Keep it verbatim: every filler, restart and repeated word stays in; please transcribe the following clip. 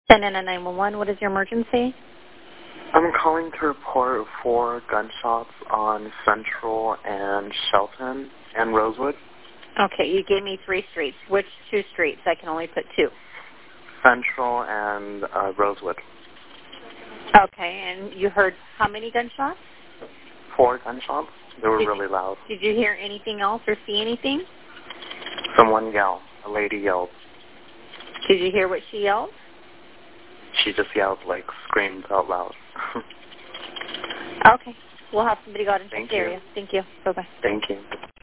ten nine nine one one, what is your emergency? I'm calling to report four gunshots on Central and Shelton and Rosewood. Okay, you gave me three streets. Which two streets? I can only put two. Central and uh, Rosewood. Okay, and you heard how many gunshots? Four gunshots. They were did really you, loud. Did you hear anything else or see anything? Someone yelled. A lady yelled. Did you hear what she yelled? She just yelled, like, screamed out loud. Okay. We'll have somebody go out and check the area. Thank you. Bye-bye. Thank you.